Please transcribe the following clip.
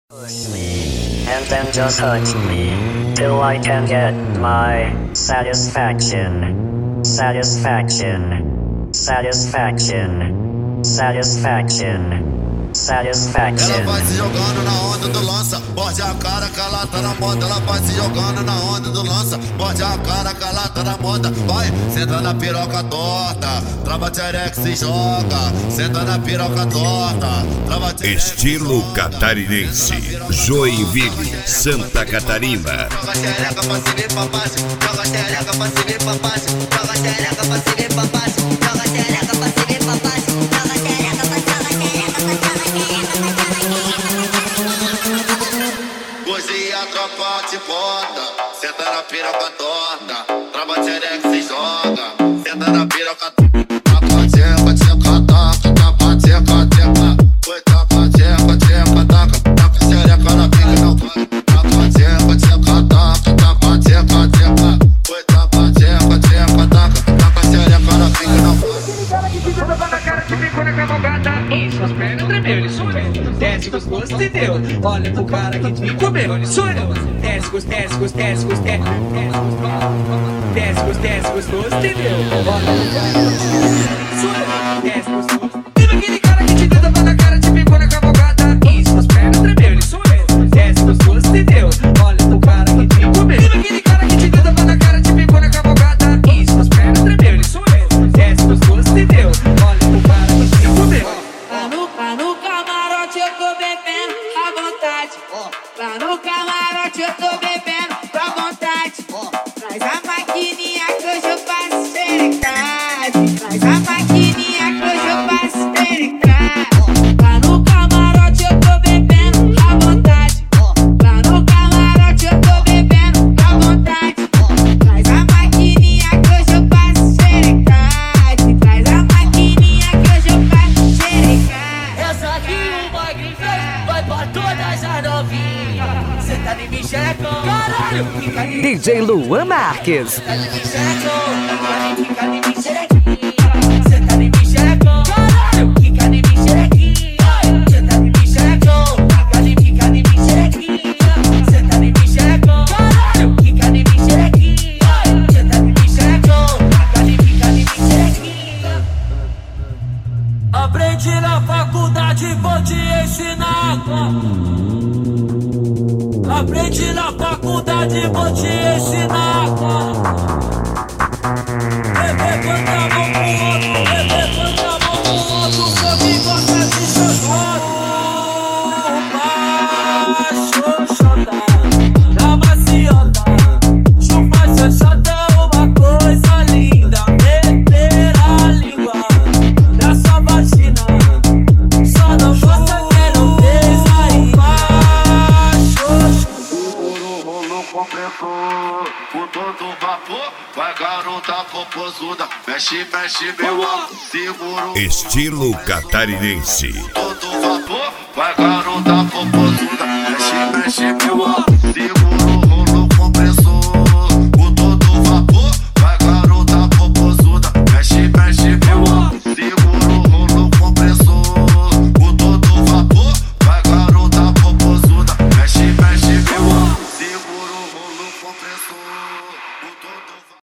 Push me, and then just hurt me, till I can get my satisfaction. Satisfaction. Satisfaction. Satisfaction. Satisfaction. Ela vai se jogando na onda do lança, morde a cara que ela tá na moda. Ela vai se jogando na onda do lança, morde a cara que ela tá na moda. Vai, senta na piroca torta, trava tchereca se joga. Senta na piroca torta, trava tchereca. Estilo catarinense, Joinville, Santa Catarina. Joga tchereca pra cima e pra baixo, joga tchereca pra cima e pra baixo, joga tchereca pra cima e pra baixo, joga tchereca pra cima e pra baixo, joga tchereca pra hoje a tropa te bota, senta na piroca torta, trava tchereca se joga, senta na piroca torta, tapa tcheca, tcheca, taca, tapa tcheca, tcheca, foi tapa tcheca, tcheca, taca, tapa tchereca na pica não vai, tapa tcheca, tcheca, taca, tapa tcheca, tcheca, foi tapa tcheca, tcheca, taca, tapa tchereca na pica não vai. Isso, as pernas tremeu, ele sou eu. Desce gostoso, entendeu? Olha pro cara que me comeu, ele sou eu. Desce gostoso, desce gostoso, desce gostoso, entendeu? Olha pro cara que sou eu. Desce gostoso. Viva aquele cara que te deu tapa na cara, te picou na cavalgada. Isso, as pernas tremeu, ele sou eu. Desce gostoso, entendeu? Olha pro cara que me comeu. Viva aquele cara que te deu tapa na cara, te picou na cavalgada. Isso, as pernas tremeu, ele sou eu. Desce gostoso, entendeu? Olha pro cara que me comeu. Lá no camarote eu tô bebendo à vontade. Lá no camarote eu tô bebendo à vontade. Traz a maquininha que hoje eu faço xerecade. Traz a maquininha que hoje eu faço xerecade. Lá no camarote eu tô bebendo à vontade. Lá no camarote eu tô bebendo à vontade. Traz a maquininha que hoje eu faço xerecade. Traz a maquininha que hoje eu faço xerecade. Essa aqui o bagulho fez, vai pra todas as novinhas. Cê tá de mim xerecão, caralho, fica de DJ Luan Marques. Cê tá de mim xerecão, fica de mim xerequinha. Cê tá de mim xerecão, caralho, fica de mim xerequinha. Cê tá de mim xerecão, fica de mim xerequinha. Cê tá de mim xerecão, caralho, fica de mim xerequinha. Cê tá de mim xerecão, fica de mim xerequinha. Aprendi na faculdade, vou te ensinar. Aprendi na faculdade, vou te ensinar. Levanta a mão pro outro, levanta a mão pro outro, só que gosta de chorar. Xoxota, na maciota, chupa xoxota é uma coisa linda. Meter a língua na sua vagina, só não gosta quem não fez aí embaixo. Compressor, com todo vapor, vai garota popozuda, mexe, mexe meu amor, seguro. Estilo catarinense. Todo vapor, vai garota popozuda, mexe, mexe meu amor, seguro.